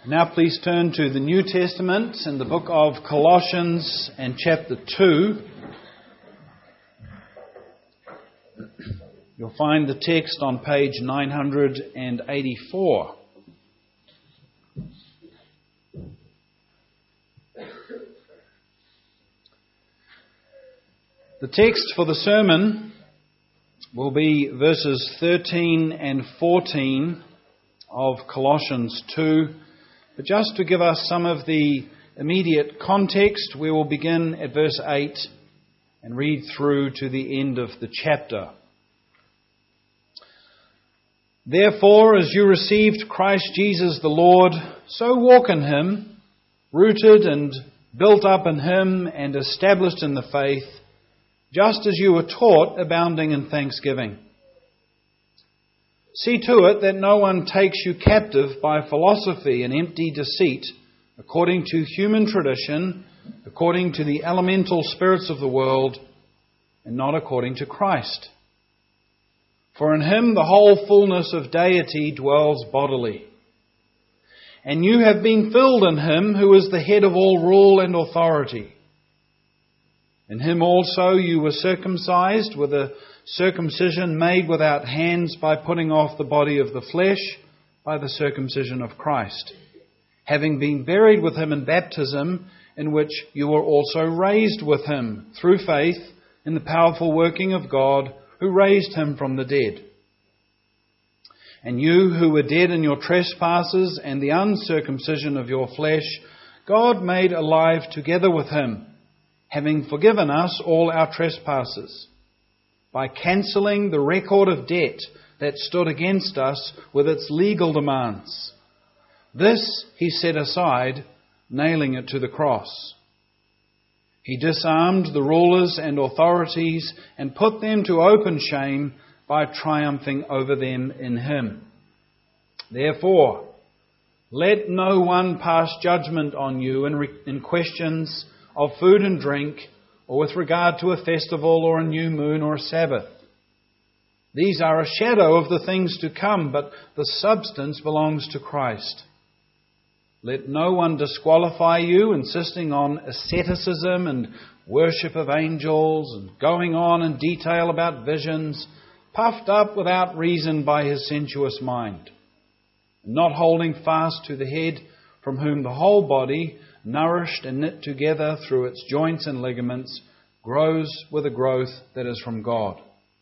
Now please turn to the New Testament in the book of Colossians and chapter 2. You'll find the text on page 984. The text for the sermon will be verses 13 and 14 of Colossians 2. But just to give us some of the immediate context, we will begin at verse 8 and read through to the end of the chapter. Therefore, as you received Christ Jesus the Lord, so walk in Him, rooted and built up in Him and established in the faith, just as you were taught, abounding in thanksgiving. See to it that no one takes you captive by philosophy and empty deceit, according to human tradition, according to the elemental spirits of the world, and not according to Christ. For in Him the whole fullness of deity dwells bodily. And you have been filled in Him who is the head of all rule and authority. In Him also you were circumcised with a circumcision made without hands, by putting off the body of the flesh by the circumcision of Christ, having been buried with Him in baptism, in which you were also raised with Him through faith in the powerful working of God who raised Him from the dead. And you who were dead in your trespasses and the uncircumcision of your flesh, God made alive together with Him, having forgiven us all our trespasses, by cancelling the record of debt that stood against us with its legal demands. This He set aside, nailing it to the cross. He disarmed the rulers and authorities and put them to open shame by triumphing over them in Him. Therefore, let no one pass judgment on you in questions of food and drink, or with regard to a festival or a new moon or a Sabbath. These are a shadow of the things to come, but the substance belongs to Christ. Let no one disqualify you, insisting on asceticism and worship of angels, and going on in detail about visions, puffed up without reason by his sensuous mind, not holding fast to the head, from whom the whole body, nourished and knit together through its joints and ligaments, grows with a growth that is from God.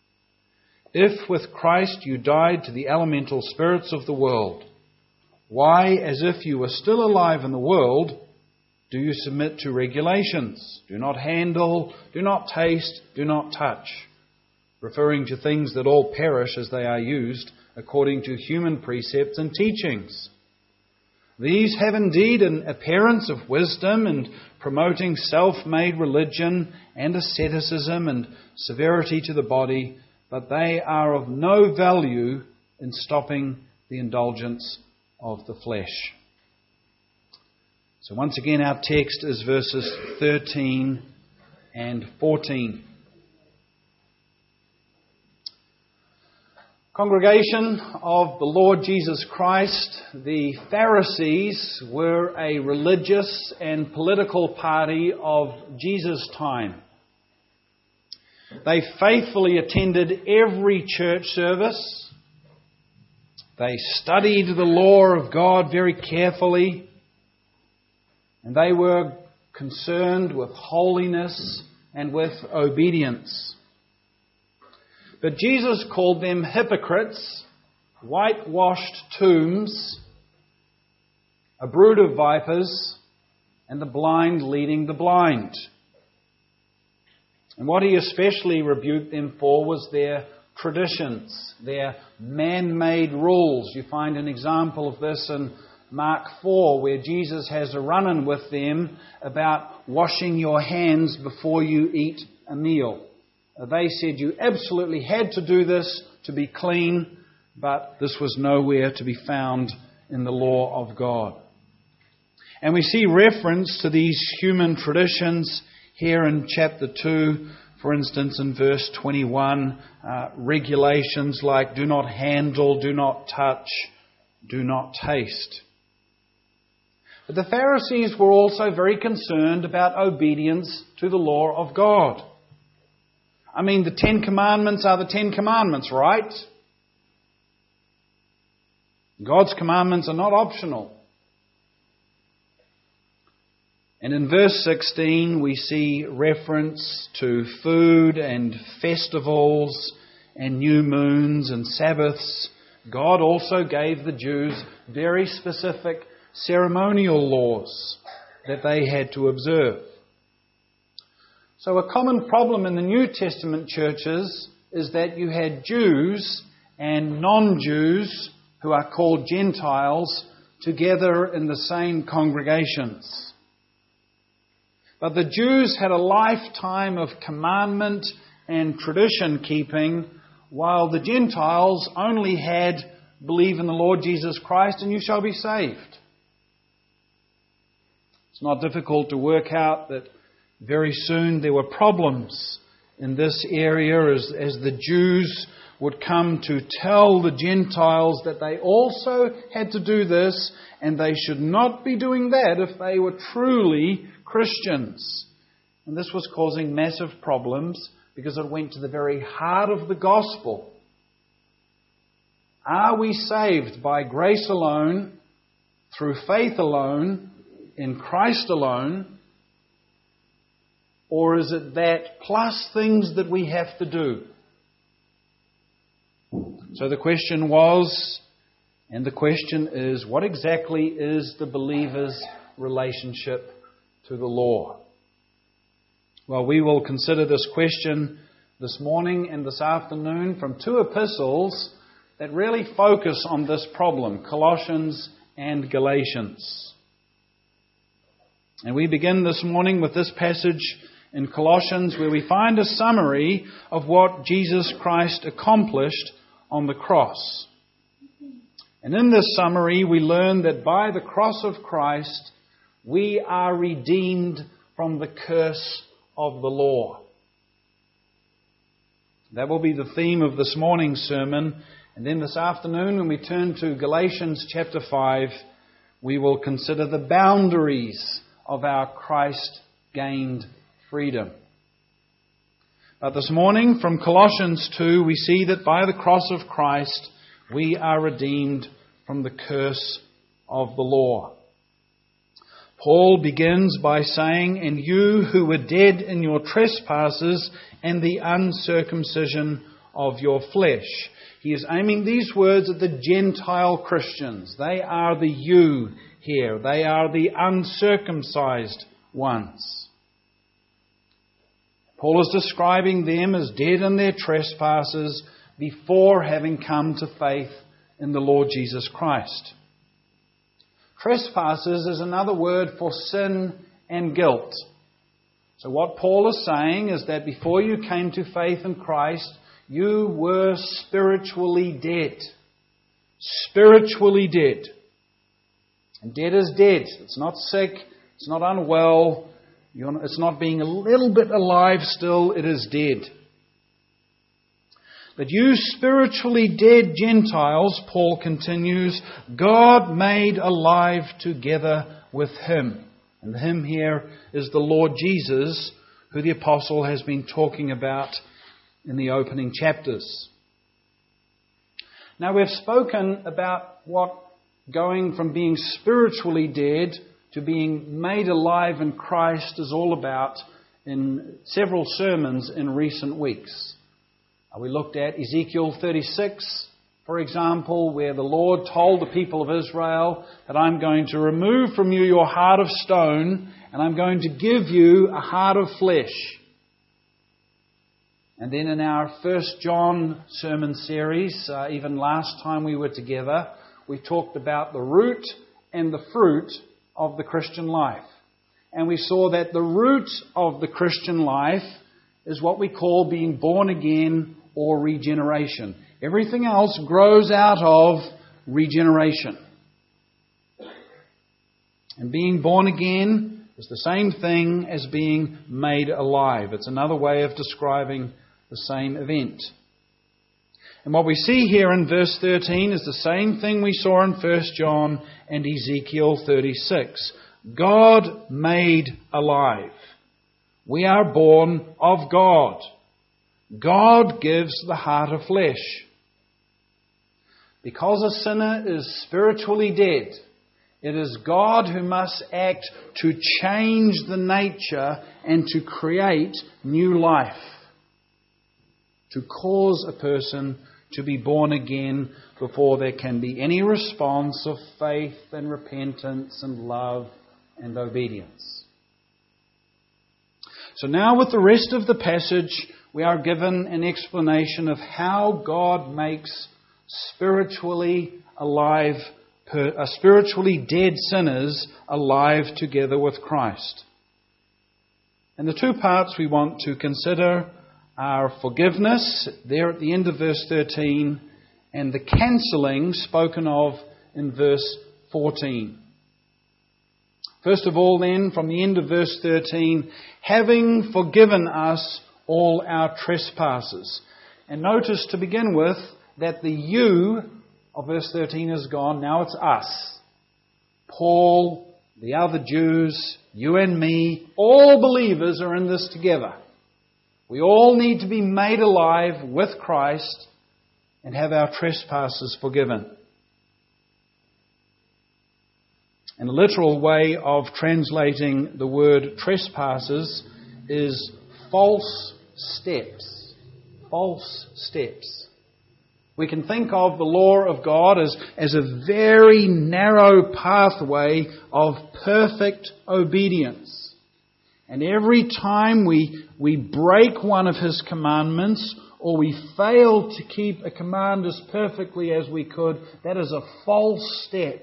If with Christ you died to the elemental spirits of the world, why, as if you were still alive in the world, do you submit to regulations? Do not handle, do not taste, do not touch, referring to things that all perish as they are used, according to human precepts and teachings. These have indeed an appearance of wisdom and promoting self-made religion and asceticism and severity to the body, but they are of no value in stopping the indulgence of the flesh. So once again, our text is verses 13 and 14. Congregation of the Lord Jesus Christ, the Pharisees were a religious and political party of Jesus' time. They faithfully attended every church service. They studied the law of God very carefully. And they were concerned with holiness and with obedience. But Jesus called them hypocrites, whitewashed tombs, a brood of vipers, and the blind leading the blind. And what He especially rebuked them for was their traditions, their man-made rules. You find an example of this in Mark 4, where Jesus has a run-in with them about washing your hands before you eat a meal. They said you absolutely had to do this to be clean, but this was nowhere to be found in the law of God. And we see reference to these human traditions here in chapter 2, for instance in verse 21, regulations like do not handle, do not touch, do not taste. But the Pharisees were also very concerned about obedience to the law of God. I mean, the 10 Commandments are the 10 Commandments, right? God's commandments are not optional. And in verse 16 we see reference to food and festivals and new moons and Sabbaths. God also gave the Jews very specific ceremonial laws that they had to observe. So a common problem in the New Testament churches is that you had Jews and non-Jews, who are called Gentiles, together in the same congregations. But the Jews had a lifetime of commandment and tradition keeping, while the Gentiles only had believe in the Lord Jesus Christ and you shall be saved. It's not difficult to work out that very soon there were problems in this area as the Jews would come to tell the Gentiles that they also had to do this and they should not be doing that if they were truly Christians. And this was causing massive problems because it went to the very heart of the gospel. Are we saved by grace alone, through faith alone, in Christ alone? Or is it that plus things that we have to do? So the question was, and the question is, what exactly is the believer's relationship to the law? Well, we will consider this question this morning and this afternoon from two epistles that really focus on this problem, Colossians and Galatians. And we begin this morning with this passage in Colossians where we find a summary of what Jesus Christ accomplished on the cross. And in this summary we learn that by the cross of Christ we are redeemed from the curse of the law. That will be the theme of this morning's sermon. And then this afternoon, when we turn to Galatians chapter 5, we will consider the boundaries of our Christ-gained freedom. But this morning, from Colossians 2, we see that by the cross of Christ, we are redeemed from the curse of the law. Paul begins by saying, "And you who were dead in your trespasses and the uncircumcision of your flesh." He is aiming these words at the Gentile Christians. They are the you here. They are the uncircumcised ones. Paul is describing them as dead in their trespasses before having come to faith in the Lord Jesus Christ. Trespasses is another word for sin and guilt. So what Paul is saying is that before you came to faith in Christ, you were spiritually dead. Spiritually dead. And dead is dead. It's not sick. It's not unwell. It's not being a little bit alive still. It is dead. But you spiritually dead Gentiles, Paul continues, God made alive together with Him. And Him here is the Lord Jesus, who the apostle has been talking about in the opening chapters. Now we've spoken about what going from being spiritually dead to being made alive in Christ is all about in several sermons in recent weeks. We looked at Ezekiel 36, for example, where the Lord told the people of Israel that I'm going to remove from you your heart of stone and I'm going to give you a heart of flesh. And then in our 1 John sermon series, even last time we were together, we talked about the root and the fruit of the Christian life. And we saw that the root of the Christian life is what we call being born again or regeneration. Everything else grows out of regeneration. And being born again is the same thing as being made alive. It's another way of describing the same event. And what we see here in verse 13 is the same thing we saw in 1 John and Ezekiel 36. God made alive. We are born of God. God gives the heart of flesh. Because a sinner is spiritually dead, it is God who must act to change the nature and to create new life, to cause a person to be born again before there can be any response of faith and repentance and love and obedience. So now with the rest of the passage, we are given an explanation of how God makes spiritually dead sinners alive together with Christ. And the two parts we want to consider are forgiveness, there at the end of verse 13, and the cancelling spoken of in verse 14. First of all then, from the end of verse 13, having forgiven us all our trespasses. And notice to begin with that the you of verse 13 is gone. Now it's us. Paul, the other Jews, you and me, all believers are in this together. We all need to be made alive with Christ and have our trespasses forgiven. And a literal way of translating the word trespasses is false steps. False steps. We can think of the law of God as a very narrow pathway of perfect obedience. And every time we break one of His commandments or we fail to keep a command as perfectly as we could, that is a false step.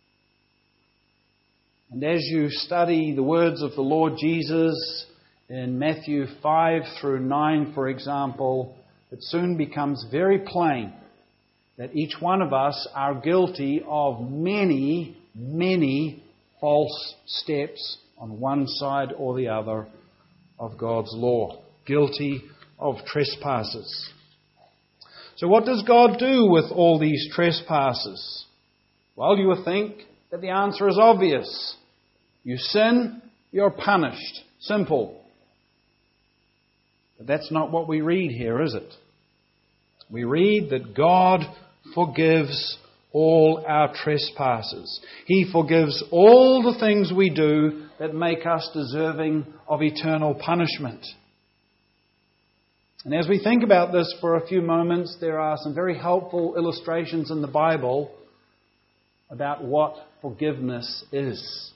And as you study the words of the Lord Jesus in Matthew 5 through 9, for example, it soon becomes very plain that each one of us are guilty of many, many false steps on one side or the other of God's law. Guilty of trespasses. So what does God do with all these trespasses? Well, you would think that the answer is obvious. You sin, you're punished. Simple. But that's not what we read here, is it? We read that God forgives all our trespasses. He forgives all the things we do that make us deserving of eternal punishment. And as we think about this for a few moments, there are some very helpful illustrations in the Bible about what forgiveness is.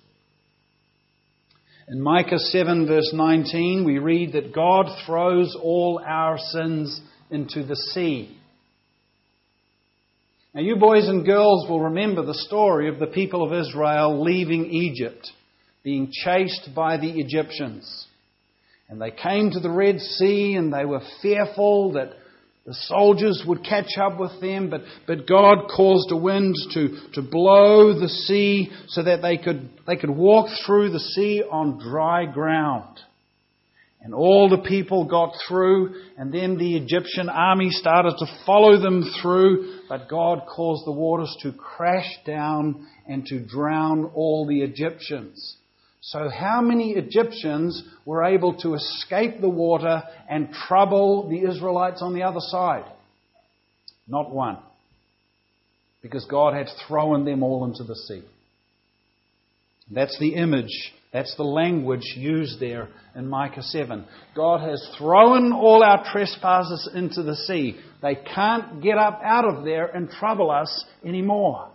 In Micah 7 verse 19, we read that God throws all our sins into the sea. Now you boys and girls will remember the story of the people of Israel leaving Egypt, being chased by the Egyptians. And they came to the Red Sea and they were fearful that the soldiers would catch up with them, but God caused a wind to blow the sea so that they could walk through the sea on dry ground. And all the people got through, and then the Egyptian army started to follow them through, but God caused the waters to crash down and to drown all the Egyptians. So how many Egyptians were able to escape the water and trouble the Israelites on the other side? Not one. Because God had thrown them all into the sea. That's the image, that's the language used there in Micah 7. God has thrown all our trespasses into the sea. They can't get up out of there and trouble us anymore.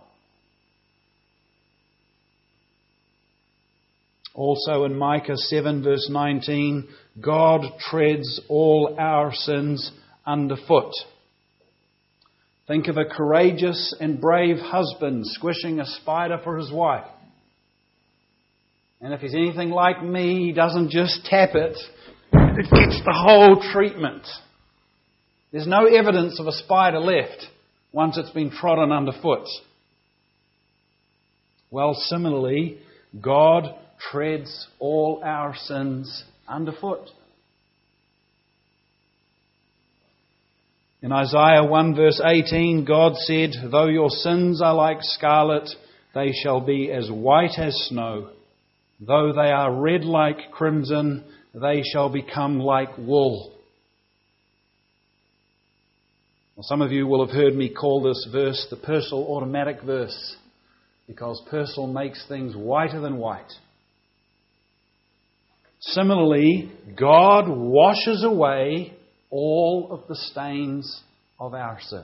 Also in Micah 7 verse 19, God treads all our sins underfoot. Think of a courageous and brave husband squishing a spider for his wife. And if he's anything like me, he doesn't just tap it, it gets the whole treatment. There's no evidence of a spider left once it's been trodden underfoot. Well, similarly, God treads all our sins underfoot. In Isaiah 1 verse 18, God said, "Though your sins are like scarlet, they shall be as white as snow. Though they are red like crimson, they shall become like wool." Well, some of you will have heard me call this verse the Purcell automatic verse, because Purcell makes things whiter than white. Similarly, God washes away all of the stains of our sin.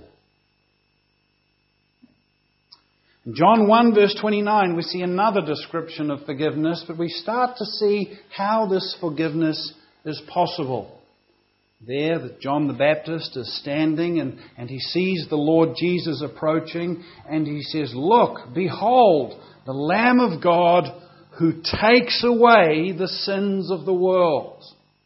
In John 1 verse 29, we see another description of forgiveness, but we start to see how this forgiveness is possible. There, John the Baptist is standing and he sees the Lord Jesus approaching, and he says, "Look, behold, the Lamb of God who takes away the sins of the world."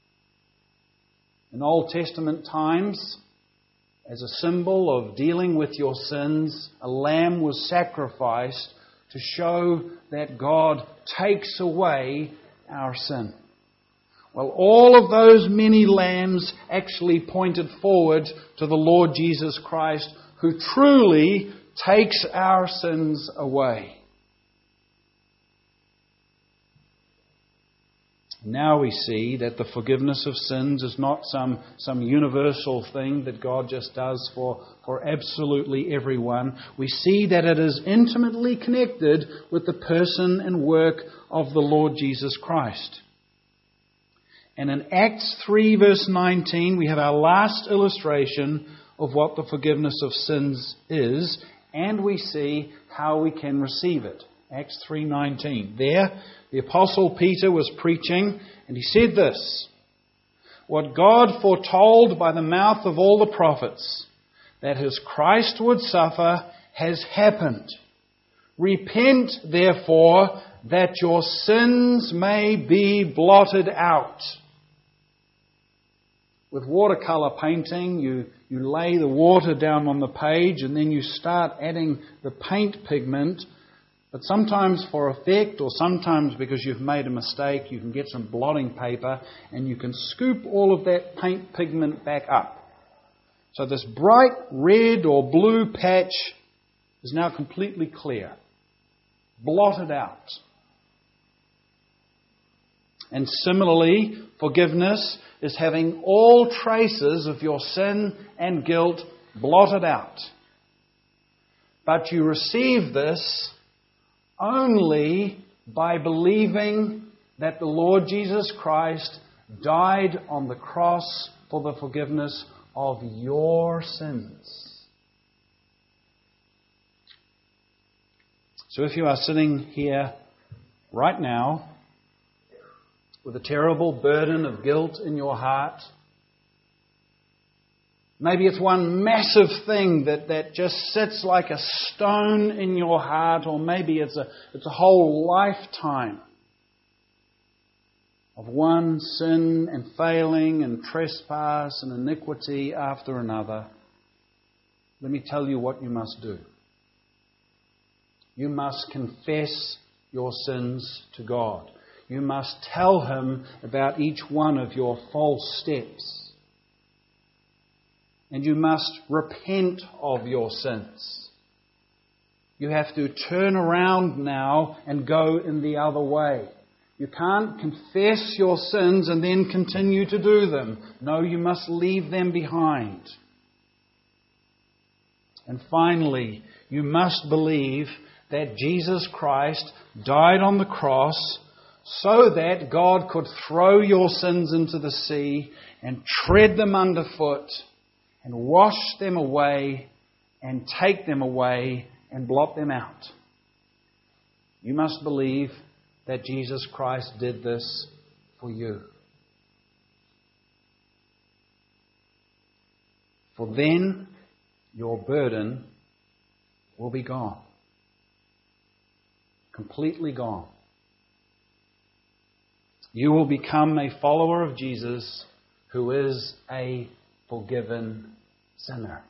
In Old Testament times, as a symbol of dealing with your sins, a lamb was sacrificed to show that God takes away our sin. Well, all of those many lambs actually pointed forward to the Lord Jesus Christ, who truly takes our sins away. Now we see that the forgiveness of sins is not some universal thing that God just does for absolutely everyone. We see that it is intimately connected with the person and work of the Lord Jesus Christ. And in Acts 3 verse 19, we have our last illustration of what the forgiveness of sins is, and we see how we can receive it. Acts 3:19. There, the Apostle Peter was preaching, and he said this: "What God foretold by the mouth of all the prophets, that his Christ would suffer, has happened. Repent, therefore, that your sins may be blotted out." With watercolour painting, you lay the water down on the page and then you start adding the paint pigment. But sometimes for effect, or sometimes because you've made a mistake, you can get some blotting paper and you can scoop all of that paint pigment back up. So this bright red or blue patch is now completely clear, blotted out. And similarly, forgiveness is having all traces of your sin and guilt blotted out. But you receive this only by believing that the Lord Jesus Christ died on the cross for the forgiveness of your sins. So if you are sitting here right now with a terrible burden of guilt in your heart, maybe it's one massive thing that just sits like a stone in your heart, or maybe it's a whole lifetime of one sin and failing and trespass and iniquity after another. Let me tell you what you must do. You must confess your sins to God. You must tell Him about each one of your false steps. And you must repent of your sins. You have to turn around now and go in the other way. You can't confess your sins and then continue to do them. No, you must leave them behind. And finally, you must believe that Jesus Christ died on the cross so that God could throw your sins into the sea and tread them underfoot and wash them away and take them away and blot them out. You must believe that Jesus Christ did this for you. For then your burden will be gone. Completely gone. You will become a follower of Jesus who is a forgiven sinner.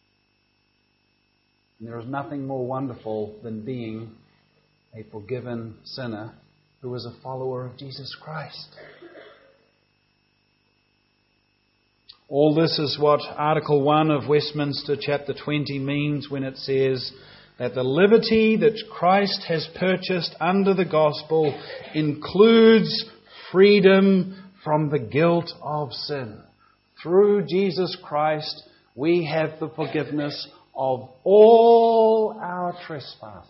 And there is nothing more wonderful than being a forgiven sinner who is a follower of Jesus Christ. All this is what Article 1 of Westminster chapter 20 means when it says that the liberty that Christ has purchased under the gospel includes freedom from the guilt of sin. Through Jesus Christ, we have the forgiveness of all our trespasses.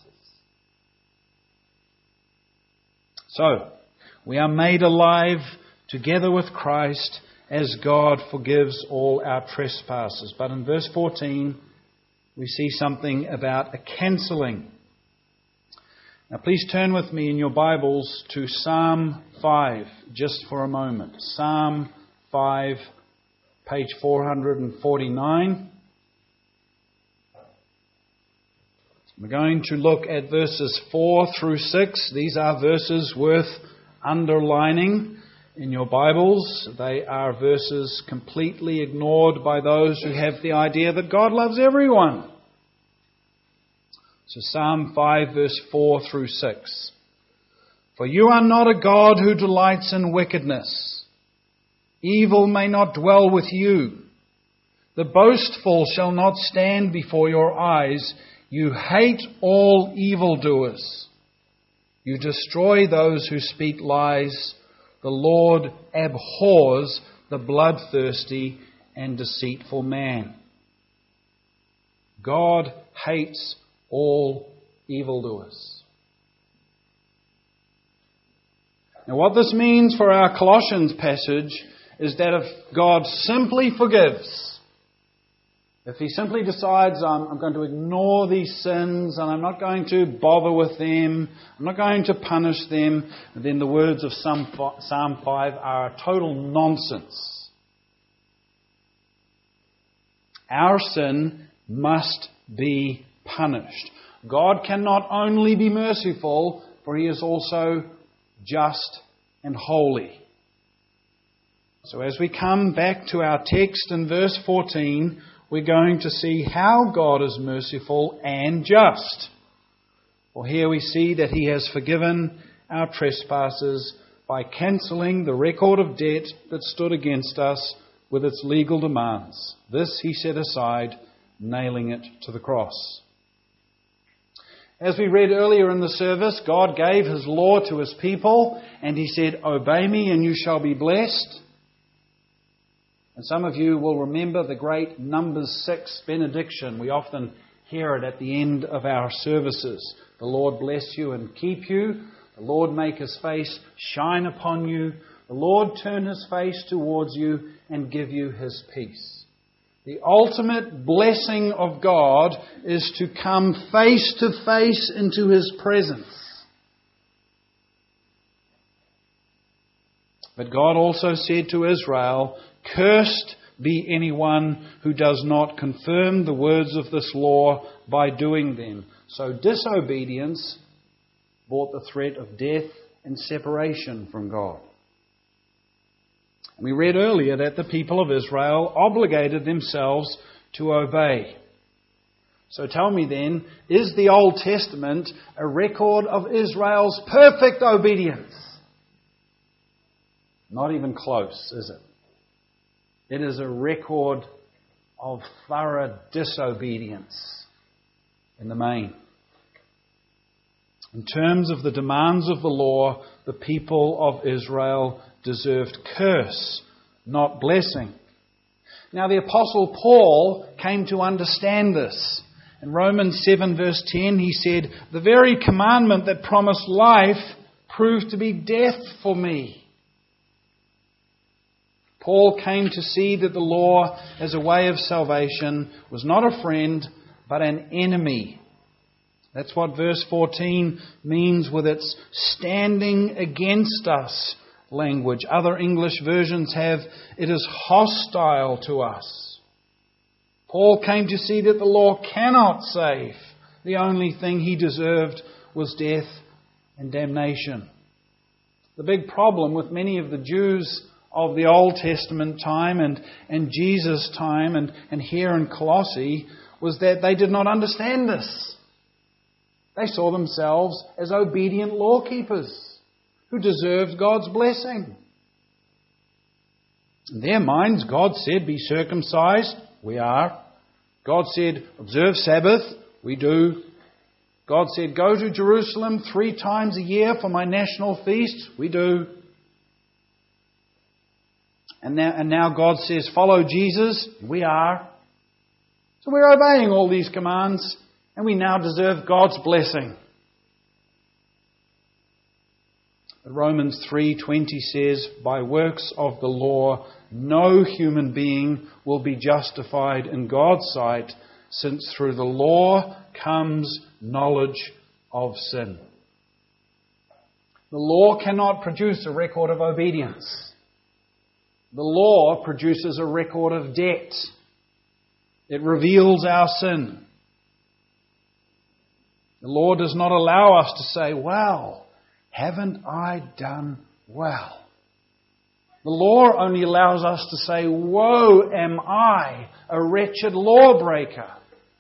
So, we are made alive together with Christ as God forgives all our trespasses. But in verse 14, we see something about a cancelling. Now please turn with me in your Bibles to Psalm 5, just for a moment. Psalm 5, page 449. We're going to look at verses 4 through 6. These are verses worth underlining in your Bibles. They are verses completely ignored by those who have the idea that God loves everyone. So Psalm 5 verse 4 through 6. For you are not a God who delights in wickedness. Evil may not dwell with you. The boastful shall not stand before your eyes. You hate all evildoers. You destroy those who speak lies. The Lord abhors the bloodthirsty and deceitful man. God hates all evildoers. Now what this means for our Colossians passage is that if God simply forgives, if He simply decides, I'm going to ignore these sins and I'm not going to bother with them, I'm not going to punish them, then the words of Psalm 5 are a total nonsense. Our sin must be punished. God can not only be merciful, for He is also just and holy. So as we come back to our text in verse 14, we're going to see how God is merciful and just. For here we see that He has forgiven our trespasses by cancelling the record of debt that stood against us with its legal demands. This He set aside, nailing it to the cross. As we read earlier in the service, God gave His law to His people, and He said, "Obey me and you shall be blessed." And some of you will remember the great Numbers 6 benediction. We often hear it at the end of our services. The Lord bless you and keep you. The Lord make His face shine upon you. The Lord turn His face towards you and give you His peace. The ultimate blessing of God is to come face to face into His presence. But God also said to Israel, "Cursed be anyone who does not confirm the words of this law by doing them." So disobedience brought the threat of death and separation from God. We read earlier that the people of Israel obligated themselves to obey. So tell me then, is the Old Testament a record of Israel's perfect obedience? Not even close, is it? It is a record of thorough disobedience in the main. In terms of the demands of the law, the people of Israel deserved curse, not blessing. Now the Apostle Paul came to understand this. In Romans 7 verse 10 he said, "The very commandment that promised life proved to be death for me." Paul came to see that the law as a way of salvation was not a friend, but an enemy. That's what verse 14 means with its standing against us language. Other English versions have, "It is hostile to us." Paul came to see that the law cannot save. The only thing he deserved was death and damnation. The big problem with many of the Jews of the Old Testament time and Jesus' time and here in Colossae was that they did not understand this. They saw themselves as obedient law keepers who deserved God's blessing. In their minds, God said, be circumcised. We are. God said, observe Sabbath. We do. God said, go to Jerusalem 3 times a year for my national feast. We do. And now God says, follow Jesus. We are. So we're obeying all these commands, and we now deserve God's blessing. Romans 3:20 says, by works of the law, no human being will be justified in God's sight, since through the law comes knowledge of sin. The law cannot produce a record of obedience. The law produces a record of debt. It reveals our sin. The law does not allow us to say, well, haven't I done well? The law only allows us to say, woe am I, a wretched lawbreaker.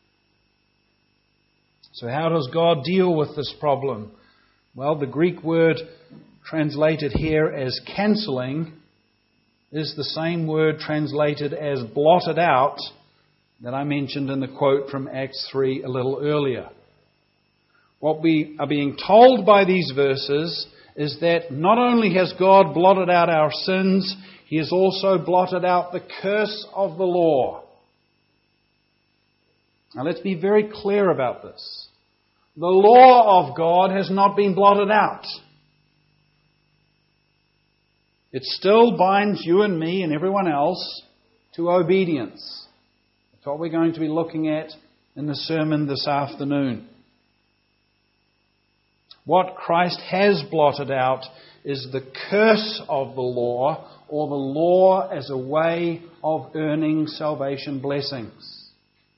So how does God deal with this problem? Well, the Greek word translated here as cancelling is the same word translated as blotted out that I mentioned in the quote from Acts 3 a little earlier. What we are being told by these verses is that not only has God blotted out our sins, He has also blotted out the curse of the law. Now let's be very clear about this. The law of God has not been blotted out. It still binds you and me and everyone else to obedience. That's what we're going to be looking at in the sermon this afternoon. What Christ has blotted out is the curse of the law, or the law as a way of earning salvation blessings.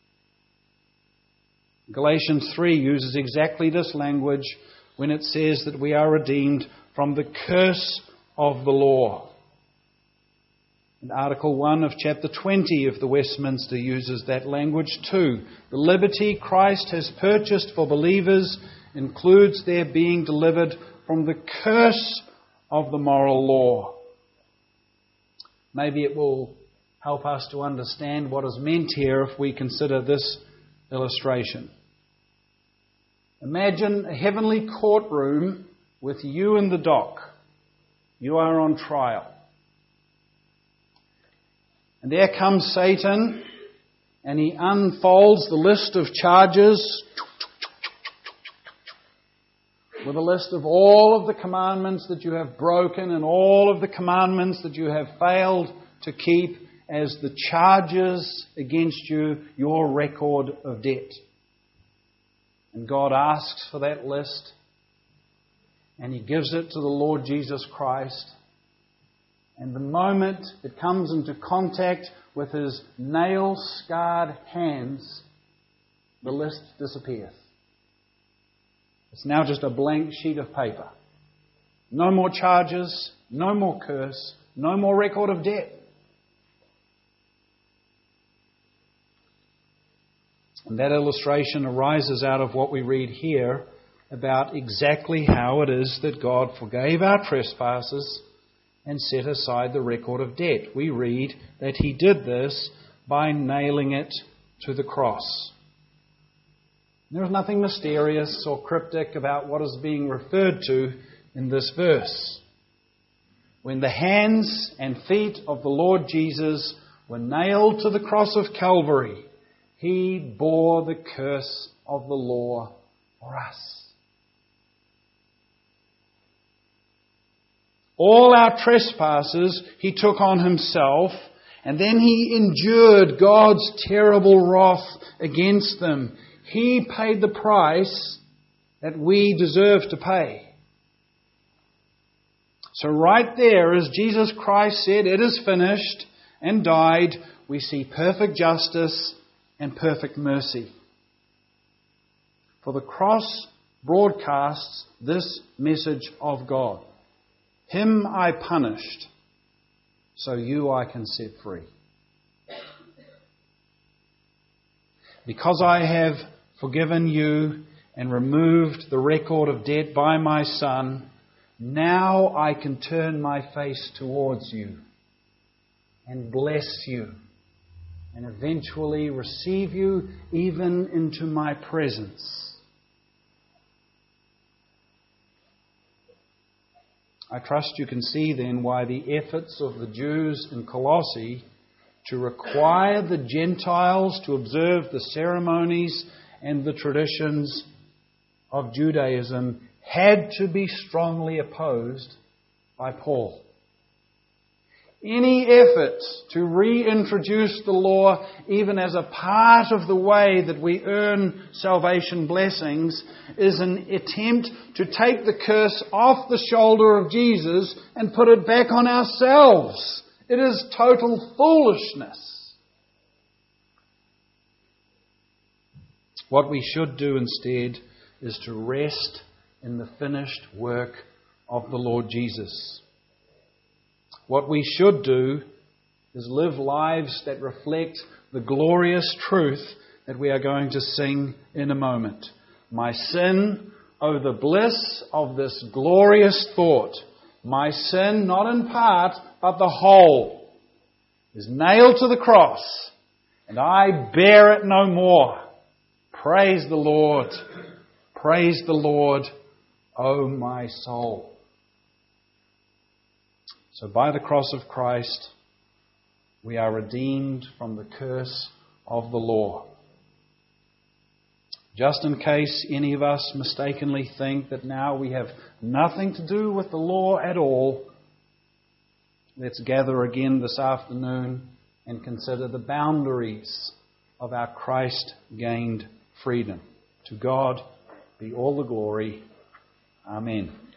Galatians 3 uses exactly this language when it says that we are redeemed from the curse of the law. And Article 1 of chapter 20 of the Westminster uses that language too. The liberty Christ has purchased for believers includes their being delivered from the curse of the moral law. Maybe it will help us to understand what is meant here if we consider this illustration. Imagine a heavenly courtroom with you in the dock. You are on trial. And there comes Satan, and he unfolds the list of charges with a list of all of the commandments that you have broken and all of the commandments that you have failed to keep as the charges against you, your record of debt. And God asks for that list, and He gives it to the Lord Jesus Christ. And the moment it comes into contact with His nail-scarred hands, the list disappears. It's now just a blank sheet of paper. No more charges, no more curse, no more record of debt. And that illustration arises out of what we read here about exactly how it is that God forgave our trespasses and set aside the record of debt. We read that He did this by nailing it to the cross. There is nothing mysterious or cryptic about what is being referred to in this verse. When the hands and feet of the Lord Jesus were nailed to the cross of Calvary, He bore the curse of the law for us. All our trespasses He took on Himself, and then He endured God's terrible wrath against them. He paid the price that we deserve to pay. So right there, as Jesus Christ said, it is finished, and died, we see perfect justice and perfect mercy. For the cross broadcasts this message of God. Him I punished, so you I can set free. Because I have forgiven you and removed the record of debt by my Son, now I can turn my face towards you and bless you, and eventually receive you even into my presence. I trust you can see then why the efforts of the Jews in Colossae to require the Gentiles to observe the ceremonies and the traditions of Judaism had to be strongly opposed by Paul. Any effort to reintroduce the law, even as a part of the way that we earn salvation blessings, is an attempt to take the curse off the shoulder of Jesus and put it back on ourselves. It is total foolishness. What we should do instead is to rest in the finished work of the Lord Jesus. What we should do is live lives that reflect the glorious truth that we are going to sing in a moment. My sin, oh the bliss of this glorious thought. My sin, not in part, but the whole, is nailed to the cross, and I bear it no more. Praise the Lord. Praise the Lord, O my soul. So by the cross of Christ, we are redeemed from the curse of the law. Just in case any of us mistakenly think that now we have nothing to do with the law at all, let's gather again this afternoon and consider the boundaries of our Christ-gained freedom. To God be all the glory. Amen.